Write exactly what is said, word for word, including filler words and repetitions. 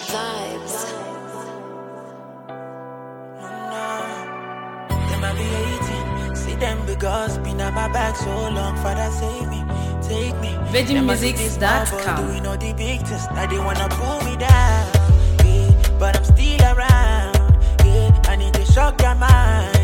Vibes. Them I be eighteen. See them because been on my back so long. Father save me, take me. Virgin Music dot com. Doing all the big things. Now they wanna pull me down. Yeah, but I'm still around. Yeah, I need to shock your mind.